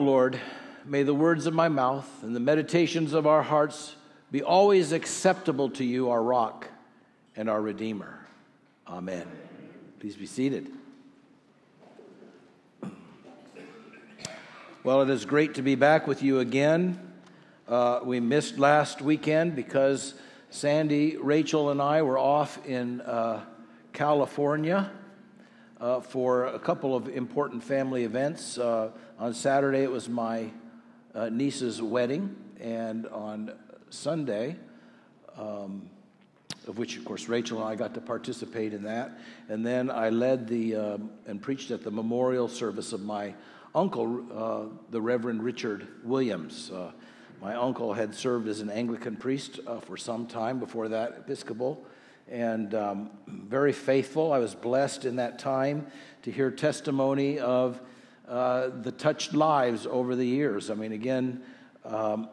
Lord, may the words of my mouth and the meditations of our hearts be always acceptable to you, our rock and our Redeemer. Amen. Please be seated. Well, it is great to be back with you again. We missed last weekend because Sandy, Rachel, and I were off in California for a couple of important family events. On Saturday, it was my niece's wedding, and on Sunday, of which, of course, Rachel and I got to participate in that. And then I led and preached at the memorial service of my uncle, the Reverend Richard Williams. My uncle had served as an Anglican priest for some time, before that Episcopal, and very faithful. I was blessed in that time to hear testimony of the touched lives over the years. I mean, again, a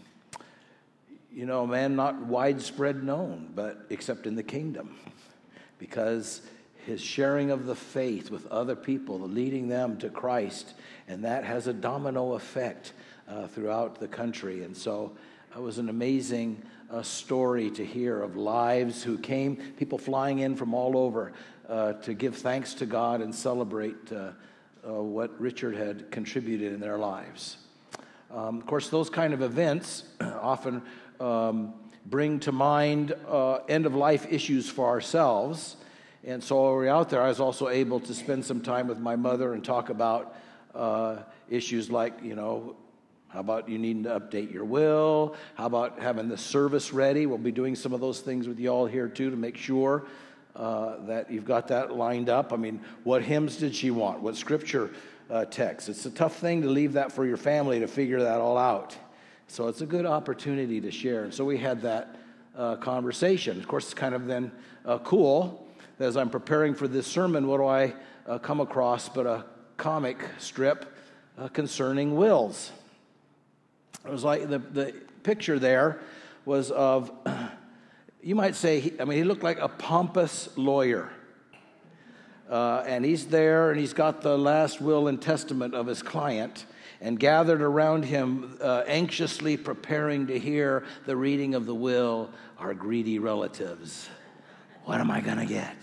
man not widespread known, but except in the kingdom, because his sharing of the faith with other people, leading them to Christ, and that has a domino effect throughout the country. And so it was an amazing story to hear of lives who came, people flying in from all over to give thanks to God and celebrate what Richard had contributed in their lives. Of course, those kind of events often bring to mind end-of-life issues for ourselves. And so while we were out there, I was also able to spend some time with my mother and talk about issues like, how about you needing to update your will? How about having the service ready? We'll be doing some of those things with you all here, too, to make sure that you've got that lined up. I mean, what hymns did she want? What scripture text? It's a tough thing to leave that for your family to figure that all out. So it's a good opportunity to share. And so we had that conversation. Of course, it's kind of then cool. As I'm preparing for this sermon, what do I come across but a comic strip concerning wills? It was like the picture there was of, you might say, he looked like a pompous lawyer. And he's there, and he's got the last will and testament of his client, and gathered around him, anxiously preparing to hear the reading of the will, are greedy relatives. What am I going to get?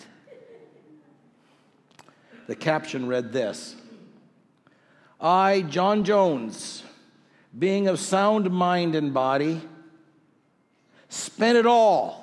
The caption read this: I, John Jones, being of sound mind and body, spent it all.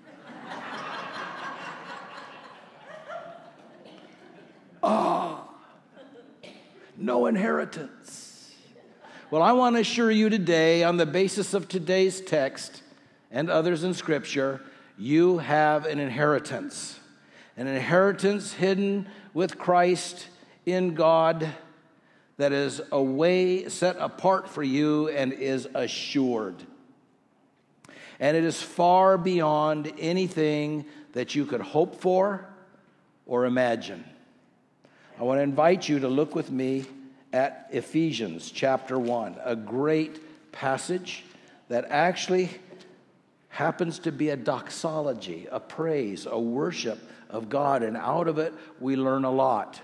No inheritance. Well, I want to assure you today, on the basis of today's text and others in Scripture, you have an inheritance hidden with Christ in God, that is a way set apart for you and is assured. And it is far beyond anything that you could hope for or imagine. I want to invite you to look with me at Ephesians chapter 1, a great passage that actually happens to be a doxology, a praise, a worship of God, and out of it we learn a lot.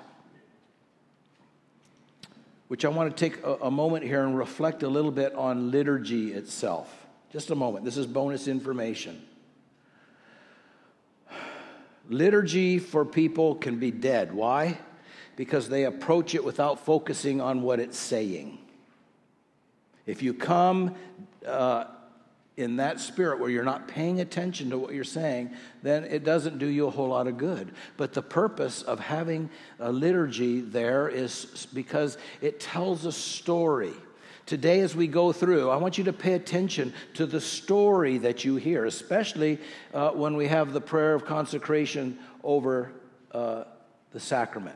Which I want to take a moment here and reflect a little bit on liturgy itself. Just a moment. This is bonus information. Liturgy for people can be dead. Why? Because they approach it without focusing on what it's saying. If you come in that spirit where you're not paying attention to what you're saying, then it doesn't do you a whole lot of good. But the purpose of having a liturgy there is because it tells a story. Today, as we go through, I want you to pay attention to the story that you hear, especially when we have the prayer of consecration over the sacrament.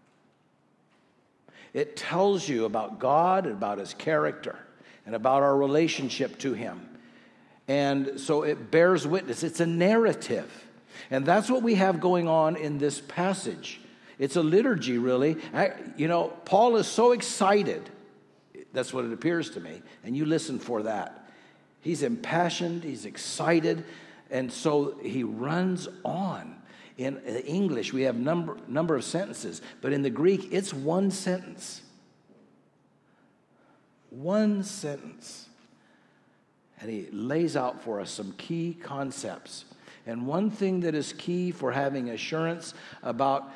It tells you about God and about His character and about our relationship to Him. And so it bears witness. It's a narrative. And that's what we have going on in this passage. It's a liturgy, really. Paul is so excited. That's what it appears to me. And you listen for that. He's impassioned. He's excited. And so he runs on. In English, we have number of sentences. But in the Greek, it's one sentence. One sentence. And he lays out for us some key concepts. And one thing that is key for having assurance about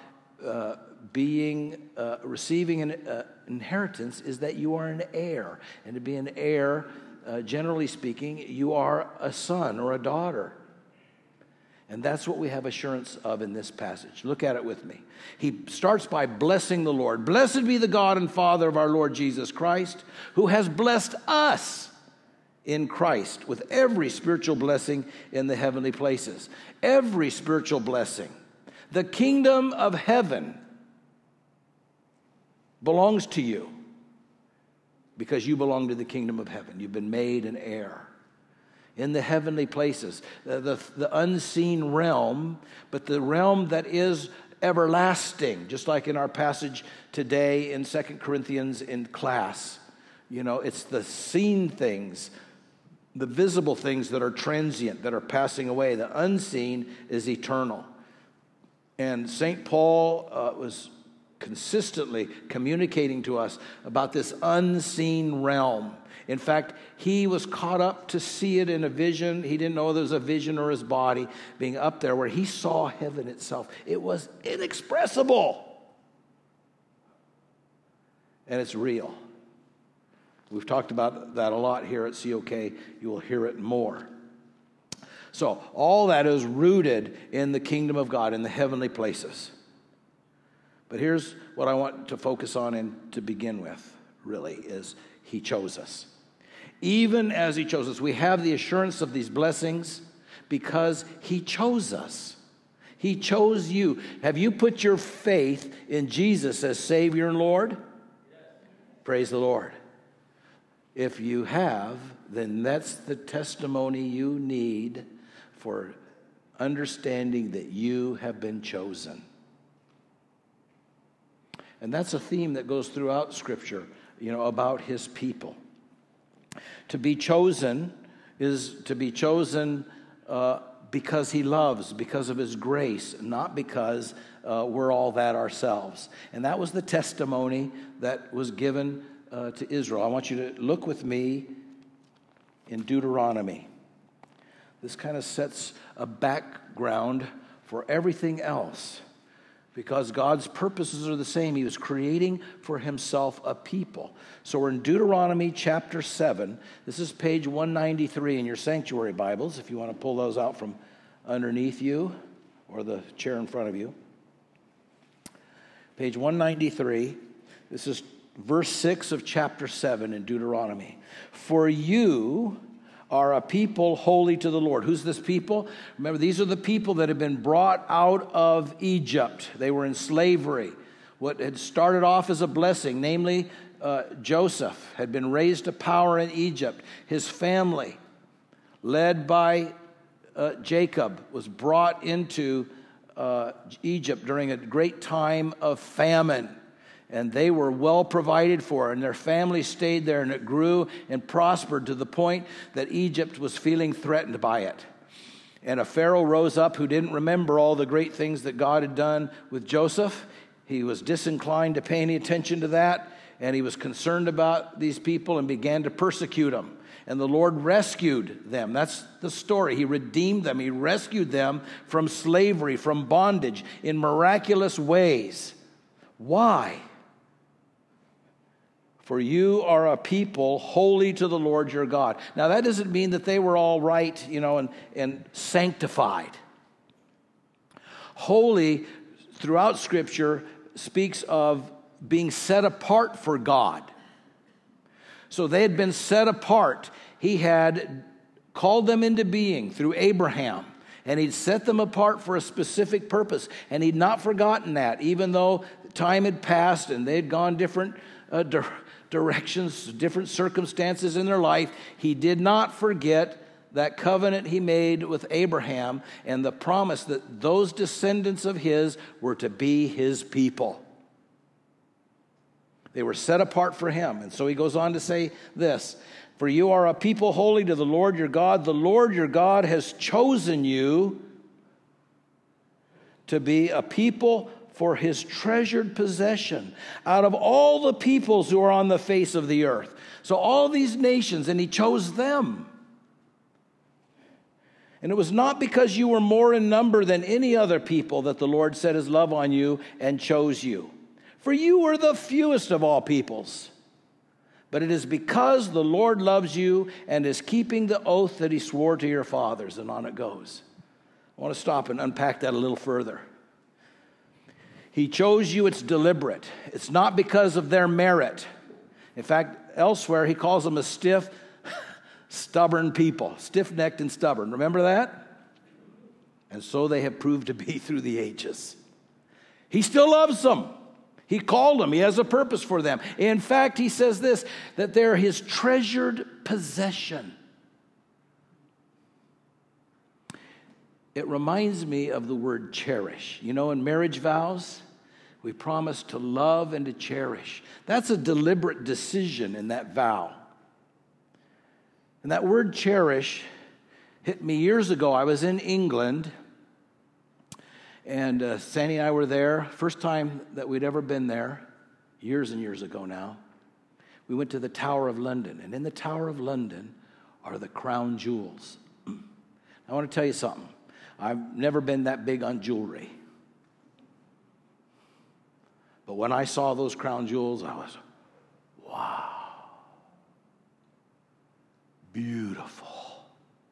receiving an inheritance is that you are an heir. And to be an heir, generally speaking, you are a son or a daughter. And that's what we have assurance of in this passage. Look at it with me. He starts by blessing the Lord. Blessed be the God and Father of our Lord Jesus Christ, who has blessed us in Christ with every spiritual blessing in the heavenly places. Every spiritual blessing. The kingdom of heaven belongs to you because you belong to the kingdom of heaven. You've been made an heir. In the heavenly places, the unseen realm, but the realm that is everlasting, just like in our passage today in 2 Corinthians in class. You know, it's the seen things, the visible things that are transient, that are passing away. The unseen is eternal. And St. Paul was consistently communicating to us about this unseen realm. In fact, he was caught up to see it in a vision. He didn't know whether it was a vision or his body being up there where he saw heaven itself. It was inexpressible. And it's real. We've talked about that a lot here at COK. You will hear it more. So all that is rooted in the kingdom of God, in the heavenly places. But here's what I want to focus on and to begin with, really, is he chose us. Even as he chose us, we have the assurance of these blessings because he chose us. He chose you. Have you put your faith in Jesus as Savior and Lord? Yes. Praise the Lord. If you have, then that's the testimony you need for understanding that you have been chosen. And that's a theme that goes throughout Scripture, about his people. To be chosen is to be chosen because he loves, because of his grace, not because we're all that ourselves. And that was the testimony that was given to Israel. I want you to look with me in Deuteronomy. This kind of sets a background for everything else. Because God's purposes are the same. He was creating for himself a people. So we're in Deuteronomy chapter 7. This is page 193 in your sanctuary Bibles, if you want to pull those out from underneath you or the chair in front of you. Page 193. This is verse 6 of chapter 7 in Deuteronomy. For you are a people holy to the Lord. Who's this people? Remember, these are the people that have been brought out of Egypt. They were in slavery. What had started off as a blessing, namely Joseph, had been raised to power in Egypt. His family, led by Jacob, was brought into Egypt during a great time of famine. And they were well provided for, and their family stayed there, and it grew and prospered to the point that Egypt was feeling threatened by it. And a Pharaoh rose up who didn't remember all the great things that God had done with Joseph. He was disinclined to pay any attention to that, and he was concerned about these people and began to persecute them. And the Lord rescued them. That's the story. He redeemed them. He rescued them from slavery, from bondage, in miraculous ways. Why? For you are a people holy to the Lord your God. Now, that doesn't mean that they were all right, and sanctified. Holy, throughout Scripture, speaks of being set apart for God. So they had been set apart. He had called them into being through Abraham, and he'd set them apart for a specific purpose. And he'd not forgotten that, even though time had passed and they'd gone different directions, different circumstances in their life. He did not forget that covenant he made with Abraham and the promise that those descendants of his were to be his people. They were set apart for him. And so he goes on to say this, for you are a people holy to the Lord your God. The Lord your God has chosen you to be a people for his treasured possession out of all the peoples who are on the face of the earth. So all these nations, and he chose them. And it was not because you were more in number than any other people that the Lord set his love on you and chose you. For you were the fewest of all peoples. But it is because the Lord loves you and is keeping the oath that he swore to your fathers. And on it goes. I want to stop and unpack that a little further. He chose you, it's deliberate. It's not because of their merit. In fact, elsewhere he calls them a stiff, stubborn people. Stiff-necked and stubborn. Remember that? And so they have proved to be through the ages. He still loves them. He called them. He has a purpose for them. In fact, he says this, that they're his treasured possession. It reminds me of the word cherish. You know, in marriage vows, we promise to love and to cherish. That's a deliberate decision in that vow. And that word cherish hit me years ago. I was in England, and Sandy and I were there. First time that we'd ever been there, years and years ago now. We went to the Tower of London, and in the Tower of London are the crown jewels. I want to tell you something. I've never been that big on jewelry. But when I saw those crown jewels, I was, wow, beautiful.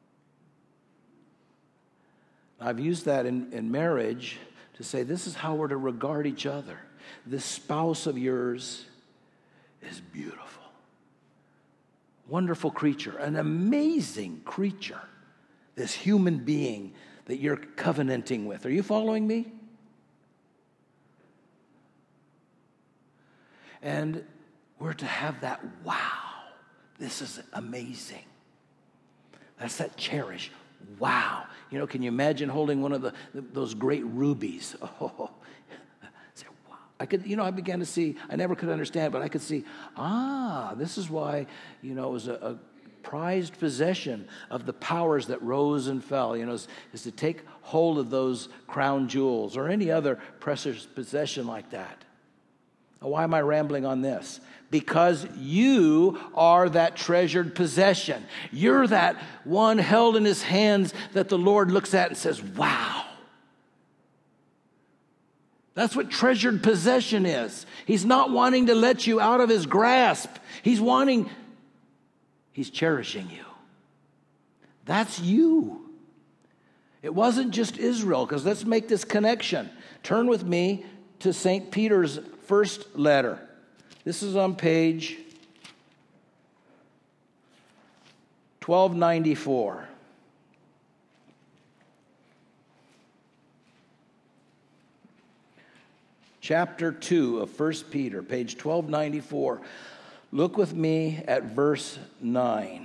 I've used that in marriage to say this is how we're to regard each other. This spouse of yours is beautiful. Wonderful creature, an amazing creature. This human being that you're covenanting with. Are you following me? And we're to have that, wow, this is amazing. That's that cherish. Wow. You know, can you imagine holding one of those great rubies? Oh, say, wow. I began to see, I never could understand, but I could see, this is why, it was a prized possession of the powers that rose and fell, is to take hold of those crown jewels or any other precious possession like that. Now, why am I rambling on this? Because you are that treasured possession. You're that one held in his hands that the Lord looks at and says, wow. That's what treasured possession is. He's not wanting to let you out of his grasp. He's cherishing you. That's you. It wasn't just Israel, because let's make this connection. Turn with me to St. Peter's first letter. This is on page 1294. Chapter 2 of 1 Peter, page 1294. Look with me at verse 9.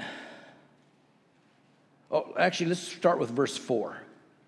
Oh, actually, let's start with verse 4.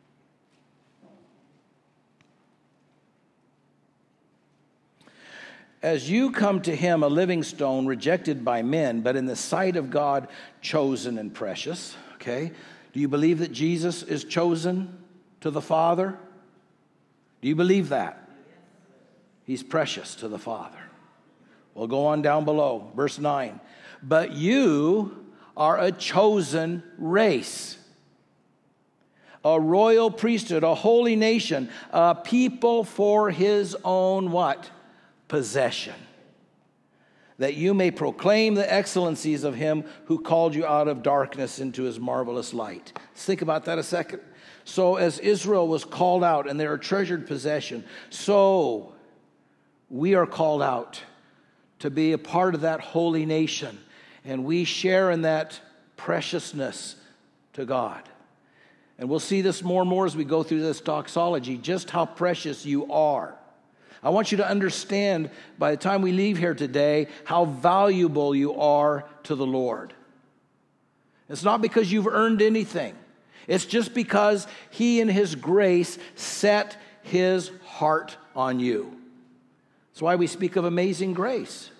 As you come to him, a living stone, rejected by men, but in the sight of God, chosen and precious. Okay? Do you believe that Jesus is chosen to the Father? Do you believe that? He's precious to the Father. We'll go on down below, verse 9. But you are a chosen race, a royal priesthood, a holy nation, a people for his own what? Possession, that you may proclaim the excellencies of him who called you out of darkness into his marvelous light. Let's think about that a second. So as Israel was called out and they're a treasured possession, so we are called out to be a part of that holy nation, and we share in that preciousness to God. And we'll see this more and more as we go through this doxology, just how precious you are. I want you to understand by the time we leave here today how valuable you are to the Lord. It's not because you've earned anything. It's just because he in his grace set his heart on you. That's why we speak of amazing grace.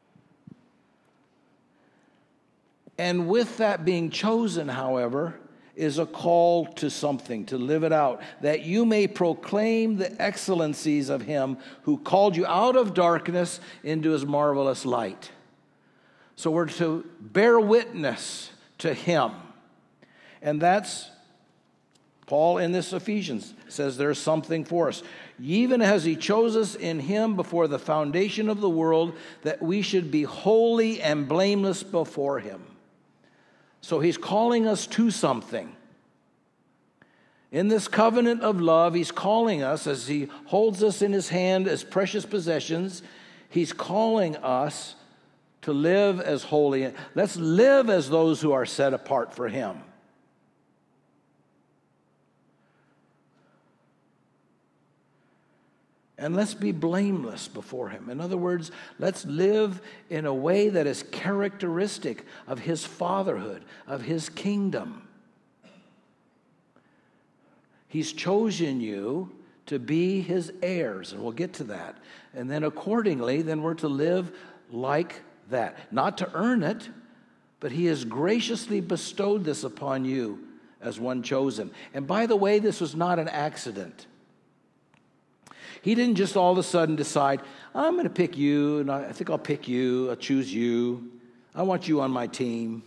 And with that being chosen, however, is a call to something, to live it out, that you may proclaim the excellencies of him who called you out of darkness into his marvelous light. So we're to bear witness to him. And that's, Paul in this Ephesians says there's something for us. Even as he chose us in him before the foundation of the world, that we should be holy and blameless before him. So he's calling us to something. In this covenant of love, he's calling us, as he holds us in his hand as precious possessions, he's calling us to live as holy. Let's live as those who are set apart for him. And let's be blameless before him. In other words, let's live in a way that is characteristic of his fatherhood, of his kingdom. He's chosen you to be his heirs, and we'll get to that. And then accordingly, then we're to live like that. Not to earn it, but he has graciously bestowed this upon you as one chosen. And by the way, this was not an accident. He didn't just all of a sudden decide, I'm going to pick you, and I think I'll pick you, I'll choose you. I want you on my team.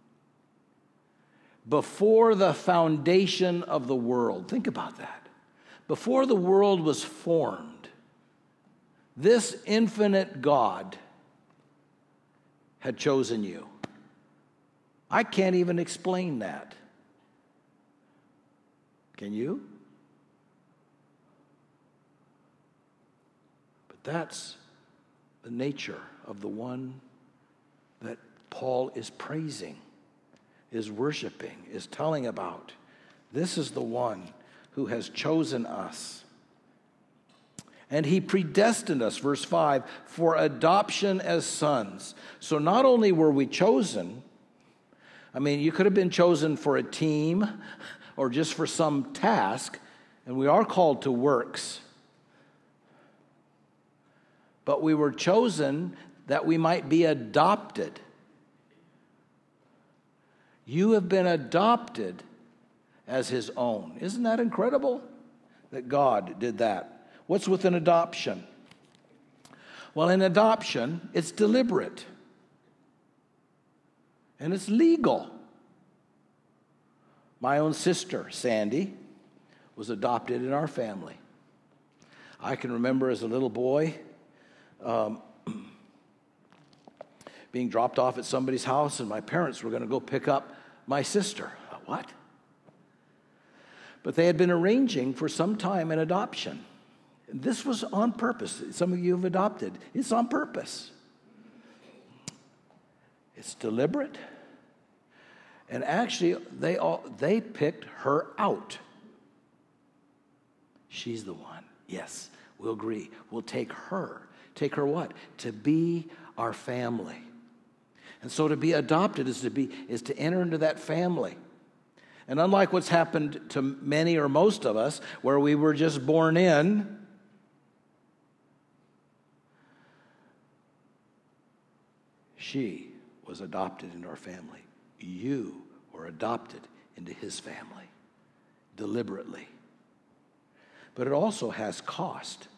Before the foundation of the world, think about that. Before the world was formed, this infinite God had chosen you. I can't even explain that. Can you? That's the nature of the one that Paul is praising, is worshiping, is telling about. This is the one who has chosen us. And he predestined us, verse 5, for adoption as sons. So not only were we chosen, I mean, you could have been chosen for a team or just for some task, and we are called to works. But we were chosen that we might be adopted. You have been adopted as his own. Isn't that incredible that God did that? What's with an adoption? Well, in adoption, it's deliberate. And it's legal. My own sister, Sandy, was adopted in our family. I can remember as a little boy, being dropped off at somebody's house, and my parents were going to go pick up my sister. What? But they had been arranging for some time an adoption. This was on purpose. Some of you have adopted. It's on purpose. It's deliberate. And actually, they picked her out. She's the one. Yes, we'll agree. We'll take her. Take her what? To be our family. And so to be adopted is to enter into that family. And unlike what's happened to many or most of us, where we were just born in, she was adopted into our family. You were adopted into his family, deliberately. But it also has cost.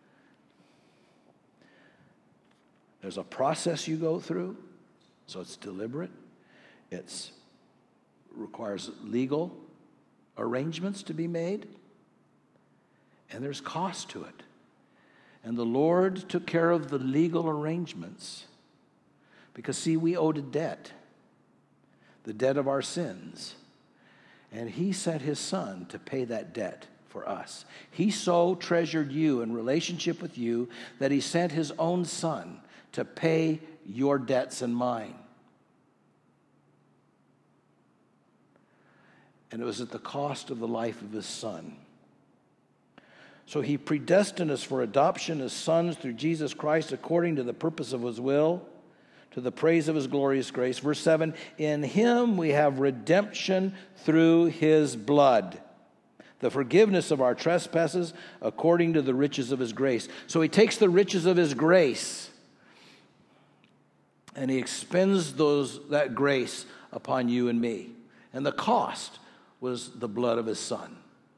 There's a process you go through, so it's deliberate. It requires legal arrangements to be made, and there's cost to it. And the Lord took care of the legal arrangements because, see, we owed a debt, the debt of our sins, and he sent his son to pay that debt for us. He so treasured you in relationship with you that he sent his own son to pay your debts and mine. And it was at the cost of the life of his son. So he predestined us for adoption as sons through Jesus Christ according to the purpose of his will, to the praise of his glorious grace. Verse 7, in him we have redemption through his blood, the forgiveness of our trespasses according to the riches of his grace. So he takes the riches of his grace and he expends that grace upon you and me. And the cost was the blood of his Son.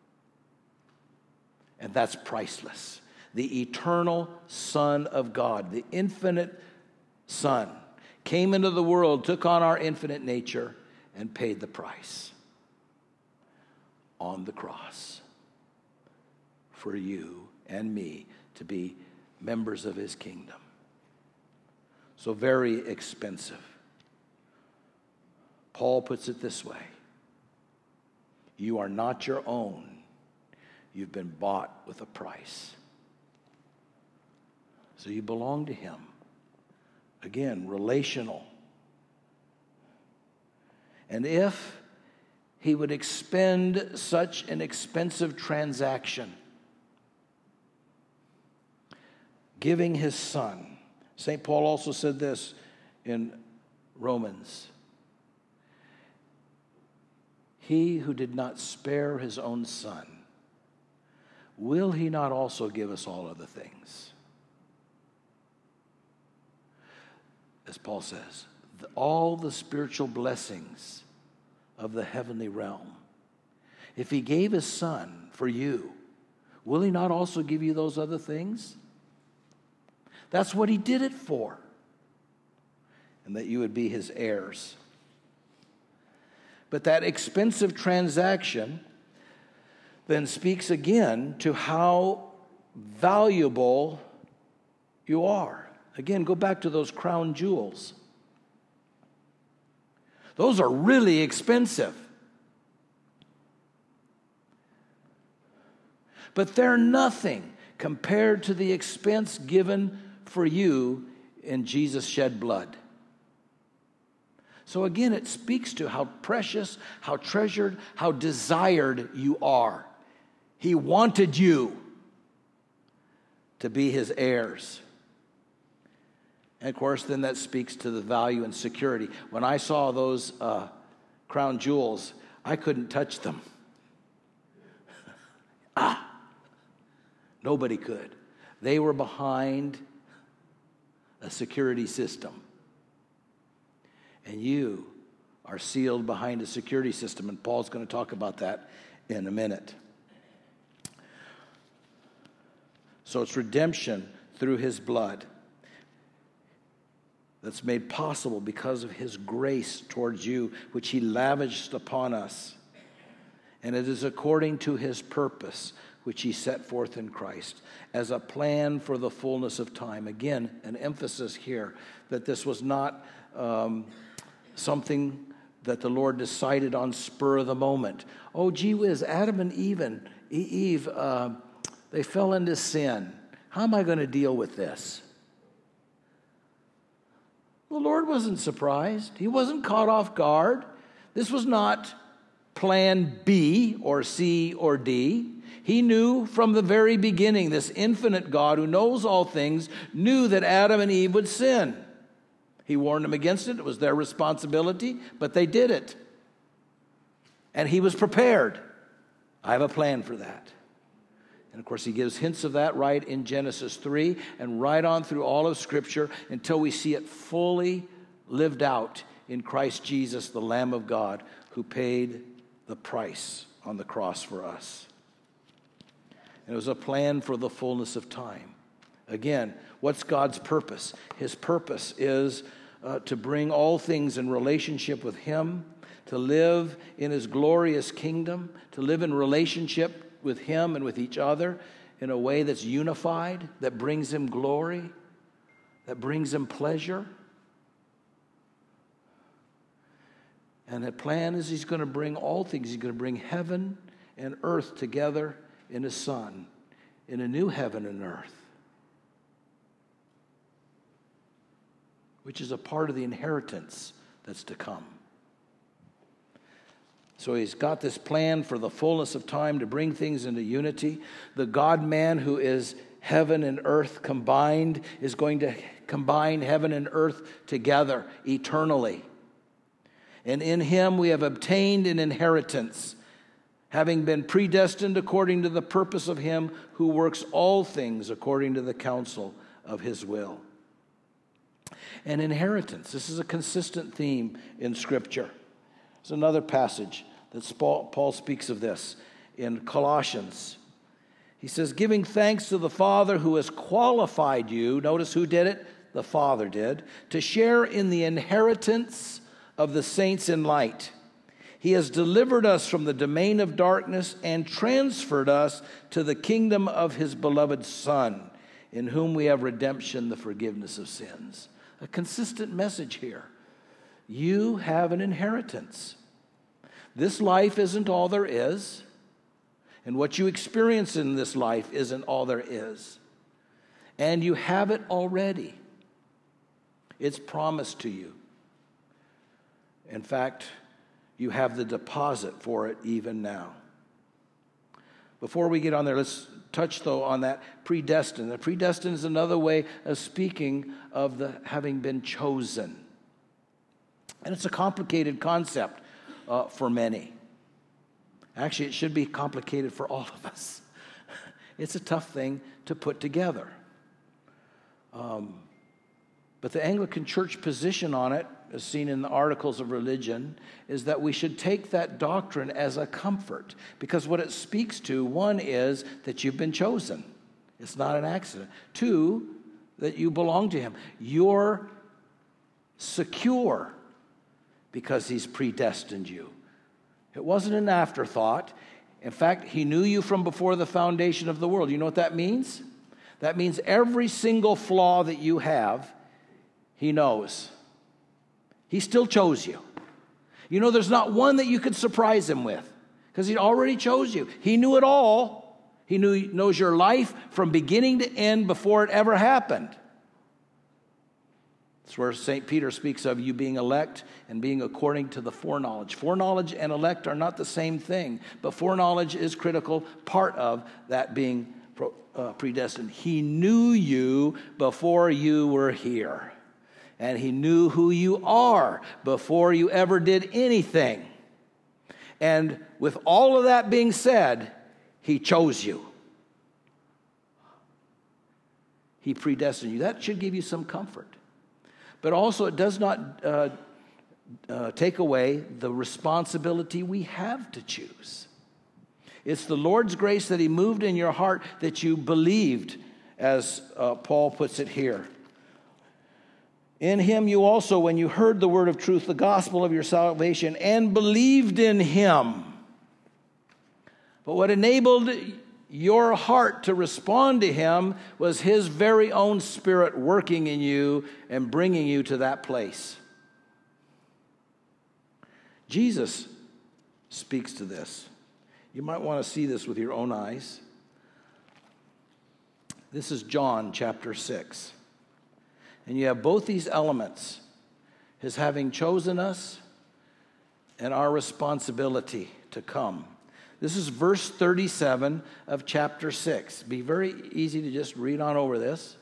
And that's priceless. The eternal Son of God, the infinite Son, came into the world, took on our infinite nature, and paid the price on the cross for you and me to be members of his kingdom. So very expensive. Paul puts it this way: you are not your own. You've been bought with a price. So you belong to him. Again, relational. And if he would expend such an expensive transaction, giving his Son, St. Paul also said this in Romans: he who did not spare his own Son, will he not also give us all other things? As Paul says, all the spiritual blessings of the heavenly realm. If he gave his Son for you, will he not also give you those other things? That's what he did it for. And that you would be his heirs. But that expensive transaction then speaks again to how valuable you are. Again, go back to those crown jewels. Those are really expensive. But they're nothing compared to the expense given for you in Jesus' shed blood. So again, it speaks to how precious, how treasured, how desired you are. He wanted you to be his heirs. And of course, then that speaks to the value and security. When I saw those crown jewels, I couldn't touch them. Nobody could. They were behind a security system. And you are sealed behind a security system. And Paul's going to talk about that in a minute. So it's redemption through his blood that's made possible because of his grace towards you, which he lavished upon us. And it is according to his purpose, which he set forth in Christ, as a plan for the fullness of time. Again, an emphasis here that this was not something that the Lord decided on spur of the moment. Oh, gee whiz, Adam and Eve, they fell into sin. How am I going to deal with this? The Lord wasn't surprised. He wasn't caught off guard. This was not plan B or C or D. He knew from the very beginning, this infinite God who knows all things, knew that Adam and Eve would sin. He warned them against it. It was their responsibility, but they did it. And he was prepared. I have a plan for that. And of course, he gives hints of that right in Genesis 3 and right on through all of Scripture until we see it fully lived out in Christ Jesus, the Lamb of God, who paid the price on the cross for us. And it was a plan for the fullness of time. Again, what's God's purpose? His purpose is to bring all things in relationship with him, to live in his glorious kingdom, to live in relationship with him and with each other in a way that's unified, that brings him glory, that brings him pleasure. And the plan is he's going to bring all things. He's going to bring heaven and earth together in his Son, in a new heaven and earth, which is a part of the inheritance that's to come. So he's got this plan for the fullness of time to bring things into unity. The God-man who is heaven and earth combined is going to combine heaven and earth together eternally. And in him we have obtained an inheritance, having been predestined according to the purpose of him who works all things according to the counsel of his will. An inheritance. This is a consistent theme in Scripture. There's another passage that Paul speaks of this in Colossians. He says, giving thanks to the Father who has qualified you, notice who did it? The Father did, to share in the inheritance of the saints in light. He has delivered us from the domain of darkness and transferred us to the kingdom of his beloved Son, in whom we have redemption, the forgiveness of sins. A consistent message here. You have an inheritance. This life isn't all there is, and what you experience in this life isn't all there is. And you have it already. It's promised to you. In fact, you have the deposit for it even now. Before we get on there, let's touch, though, on that predestined. The predestined is another way of speaking of the having been chosen. And it's a complicated concept for many. Actually, it should be complicated for all of us. It's a tough thing to put together. But the Anglican Church position on it, as seen in the Articles of Religion, is that we should take that doctrine as a comfort. Because what it speaks to, one, is that you've been chosen. It's not an accident. Two, that you belong to him. You're secure because he's predestined you. It wasn't an afterthought. In fact, he knew you from before the foundation of the world. You know what that means? That means every single flaw that you have, he knows. He still chose you. You know, there's not one that you could surprise him with because he already chose you. He knew it all. He knows your life from beginning to end before it ever happened. That's where St. Peter speaks of you being elect and being according to the foreknowledge. Foreknowledge and elect are not the same thing, but foreknowledge is critical part of that being predestined. He knew you before you were here. And he knew who you are before you ever did anything. And with all of that being said, he chose you. He predestined you. That should give you some comfort. But also it does not take away the responsibility we have to choose. It's the Lord's grace that he moved in your heart that you believed, as Paul puts it here. In him you also, when you heard the word of truth, the gospel of your salvation, and believed in him. But what enabled your heart to respond to him was his very own Spirit working in you and bringing you to that place. Jesus speaks to this. You might want to see this with your own eyes. This is John chapter 6. And you have both these elements, his having chosen us and our responsibility to come. This is verse 37 of chapter 6. Be very easy to just read on over this.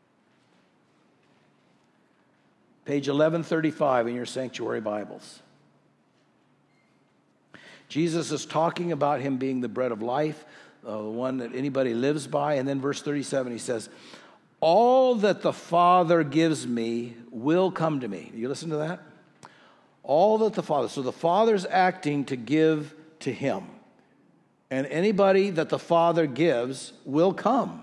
Page 1135 in your sanctuary Bibles. Jesus is talking about him being the bread of life, the one that anybody lives by. And then verse 37, he says, all that the Father gives me will come to me. You listen to that? All that the Father. So the Father's acting to give to him. And anybody that the Father gives will come.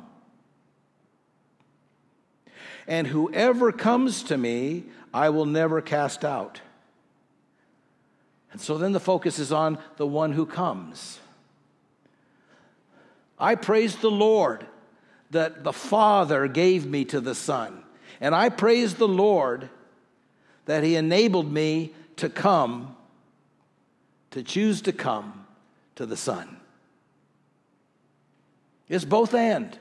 And whoever comes to me, I will never cast out. And so then the focus is on the one who comes. I praise the Lord that the Father gave me to the Son. And I praise the Lord that he enabled me to come, to choose to come to the Son. It's both and.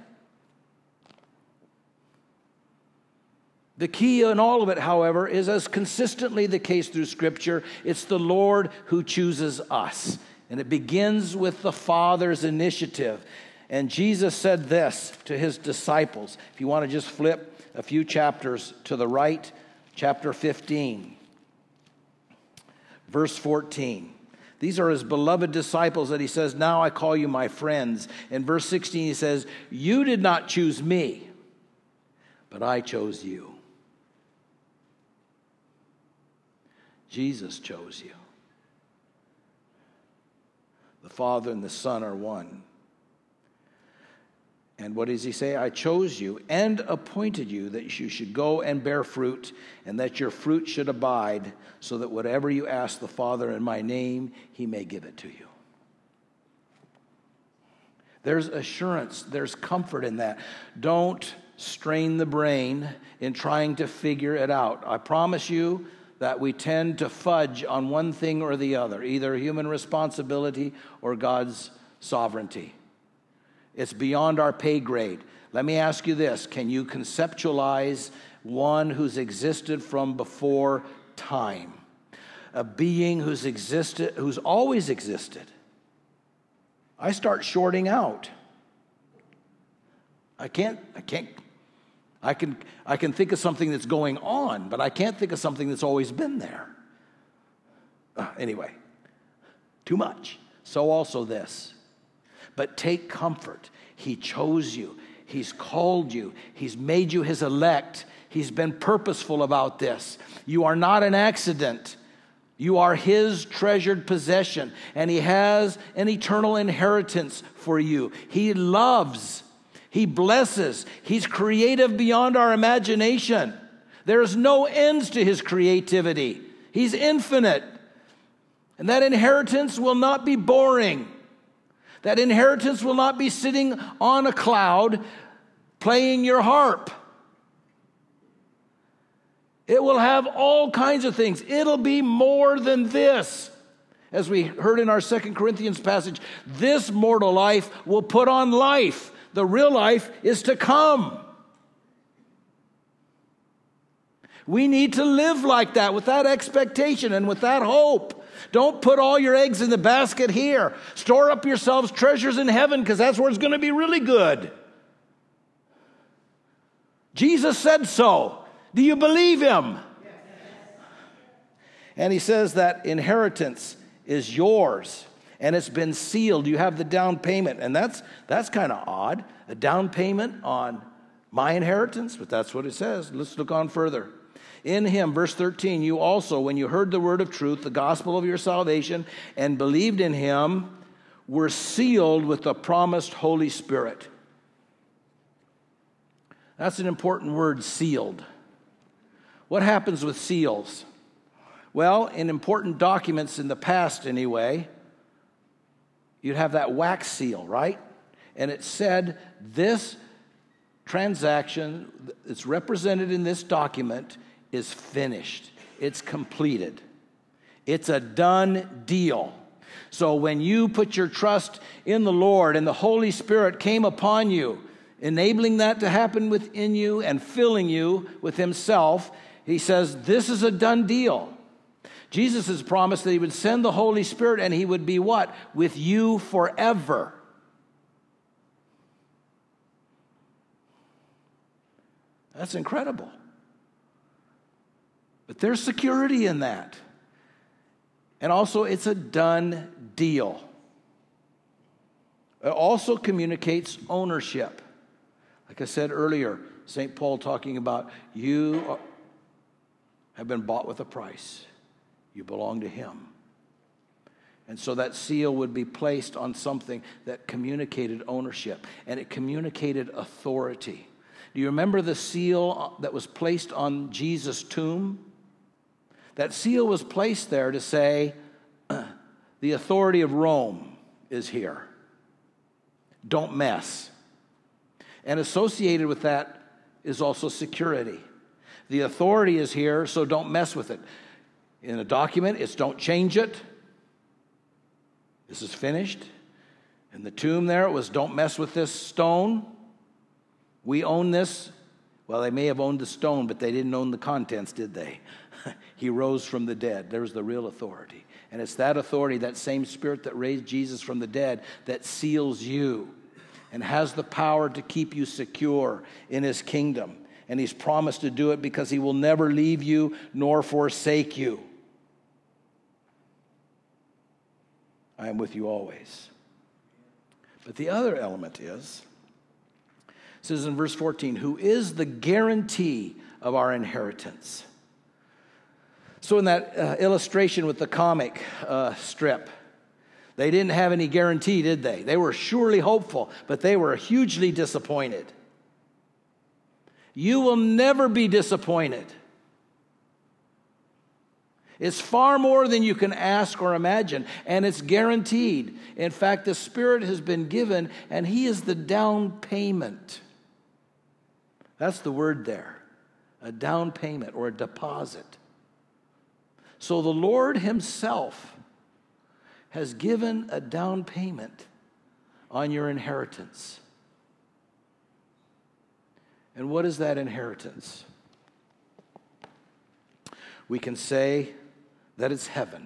The key in all of it, however, is as consistently the case through Scripture, it's the Lord who chooses us. And it begins with the Father's initiative. And Jesus said this to his disciples. If you want to just flip a few chapters to the right, chapter 15, verse 14. These are his beloved disciples that he says, now I call you my friends. In verse 16 he says, you did not choose me, but I chose you. Jesus chose you. The Father and the Son are one. And what does he say? I chose you and appointed you that you should go and bear fruit, and that your fruit should abide, so that whatever you ask the Father in my name, he may give it to you. There's assurance, there's comfort in that. Don't strain the brain in trying to figure it out. I promise you that we tend to fudge on one thing or the other, either human responsibility or God's sovereignty. It's beyond our pay grade. Let me ask you this. Can you conceptualize one who's existed from before time? A being who's existed, who's always existed. I start shorting out. I can think of something that's going on, but I can't think of something that's always been there. Anyway, too much. So also this. But take comfort. He chose you. He's called you. He's made you his elect. He's been purposeful about this. You are not an accident. You are his treasured possession, and he has an eternal inheritance for you. He loves. He blesses. He's creative beyond our imagination. There's no ends to his creativity. He's infinite. And that inheritance will not be boring. That inheritance will not be sitting on a cloud playing your harp. It will have all kinds of things. It'll be more than this. As we heard in our 2 Corinthians passage, this mortal life will put on life. The real life is to come. We need to live like that, with that expectation and with that hope. Don't put all your eggs in the basket here. Store up yourselves treasures in heaven, because that's where it's going to be really good. Jesus said so. Do you believe him? Yes. And he says that inheritance is yours, and it's been sealed. You have the down payment, and that's kind of odd. A down payment on my inheritance, but that's what it says. Let's look on further. In him, verse 13, you also, when you heard the word of truth, the gospel of your salvation, and believed in him, were sealed with the promised Holy Spirit. That's an important word, sealed. What happens with seals? Well, in important documents in the past anyway, you'd have that wax seal, right? And it said this transaction that's represented in this document is finished. It's completed. It's a done deal. So when you put your trust in the Lord and the Holy Spirit came upon you, enabling that to happen within you and filling you with himself, he says this is a done deal. Jesus has promised that he would send the Holy Spirit and he would be what? With you forever. That's incredible. But there's security in that. And also, it's a done deal. It also communicates ownership. Like I said earlier, St. Paul talking about you have been bought with a price. You belong to him. And so that seal would be placed on something that communicated ownership, and it communicated authority. Do you remember the seal that was placed on Jesus' tomb? That seal was placed there to say, the authority of Rome is here. Don't mess. And associated with that is also security. The authority is here, so don't mess with it. In a document, it's don't change it. This is finished. In the tomb there, it was don't mess with this stone. We own this. Well, they may have owned the stone, but they didn't own the contents, did they? He rose from the dead. There's the real authority. And it's that authority, that same Spirit that raised Jesus from the dead, that seals you and has the power to keep you secure in his kingdom. And he's promised to do it because he will never leave you nor forsake you. I am with you always. But the other element is, it says in verse 14, who is the guarantee of our inheritance. So in that illustration with the comic strip, They didn't have any guarantee, did they? They were surely hopeful, but they were hugely disappointed. You will never be disappointed. It's far more than you can ask or imagine, and it's guaranteed. In fact, the Spirit has been given, and He is the down payment. That's the word there, a down payment or a deposit. So the Lord Himself has given a down payment on your inheritance. And what is that inheritance? We can say that it's heaven.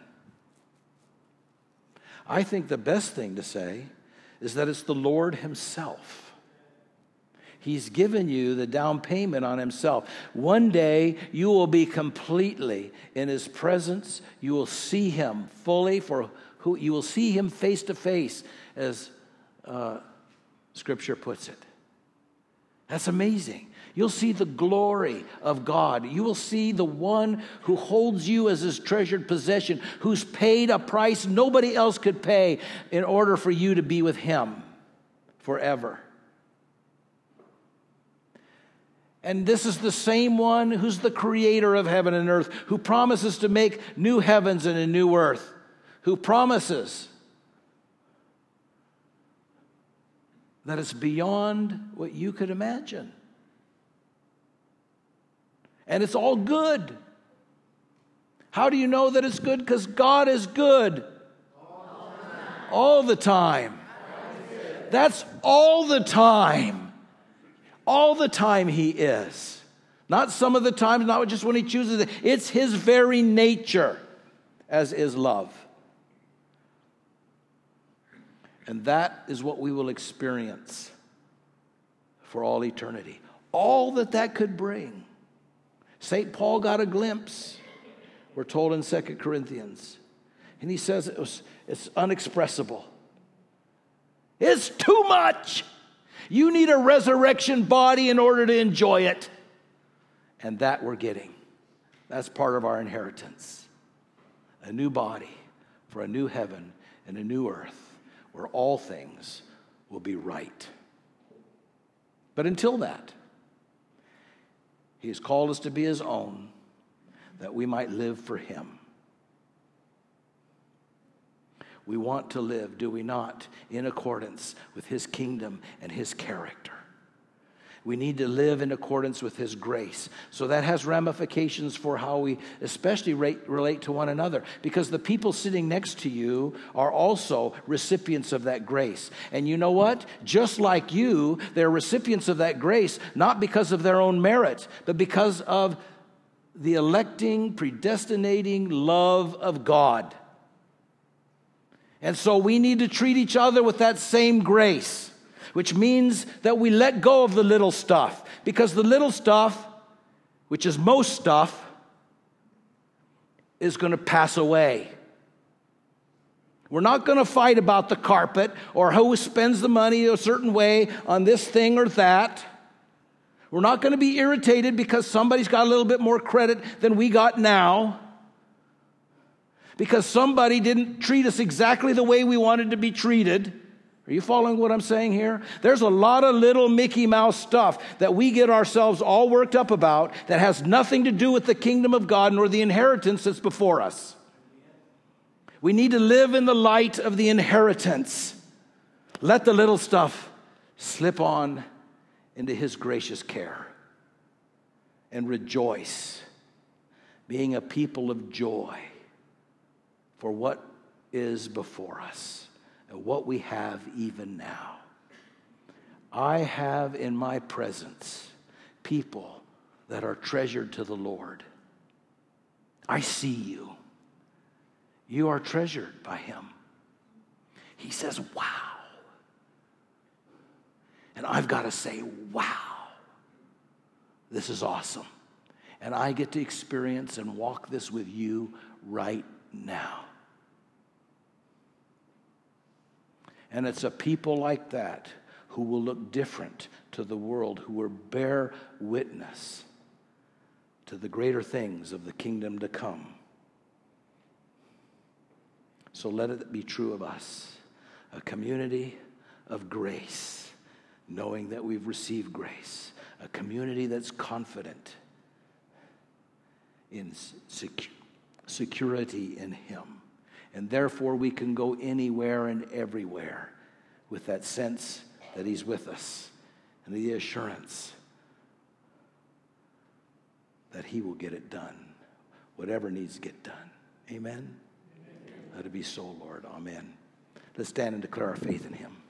I think the best thing to say is that it's the Lord Himself. He's given you the down payment on Himself. One day you will be completely in His presence. You will see Him fully for who you will see Him face to face, as Scripture puts it. That's amazing. You'll see the glory of God. You will see the one who holds you as His treasured possession, who's paid a price nobody else could pay in order for you to be with Him forever. And this is the same one who's the creator of heaven and earth, who promises to make new heavens and a new earth, who promises that it's beyond what you could imagine. And it's all good. How do you know that it's good? Because God is good. All the time. That's all the time. All the time He is. Not some of the times, not just when He chooses it. It's His very nature, as is love. And that is what we will experience for all eternity. All that could bring. St. Paul got a glimpse, we're told in 2 Corinthians. And he says it's unexpressible. It's too much. You need a resurrection body in order to enjoy it. And that we're getting. That's part of our inheritance. A new body for a new heaven and a new earth, where all things will be right. But until that, He has called us to be His own, that we might live for Him. We want to live, do we not, in accordance with His kingdom and His character. We need to live in accordance with His grace. So that has ramifications for how we especially relate to one another, because the people sitting next to you are also recipients of that grace. And you know what? Just like you, they're recipients of that grace, not because of their own merit, but because of the electing, predestinating love of God. And so we need to treat each other with that same grace, which means that we let go of the little stuff. Because the little stuff, which is most stuff, is going to pass away. We're not going to fight about the carpet or who spends the money a certain way on this thing or that. We're not going to be irritated because somebody's got a little bit more credit than we got now, because somebody didn't treat us exactly the way we wanted to be treated. Are you following what I'm saying here? There's a lot of little Mickey Mouse stuff that we get ourselves all worked up about that has nothing to do with the kingdom of God nor the inheritance that's before us. We need to live in the light of the inheritance. Let the little stuff slip on into His gracious care and rejoice, being a people of joy for what is before us and what we have even now. I have in my presence people that are treasured to the Lord. I see you. You are treasured by Him. He says, wow. And I've got to say, wow. This is awesome. And I get to experience and walk this with you right now. And it's a people like that who will look different to the world, who will bear witness to the greater things of the kingdom to come. So let it be true of us, a community of grace, knowing that we've received grace, a community that's confident in security in him. And therefore we can go anywhere and everywhere with that sense that he's with us and the assurance that he will get it done, whatever needs to get done. Amen? Let it be so, Lord. Amen. Let's stand and declare our faith in him.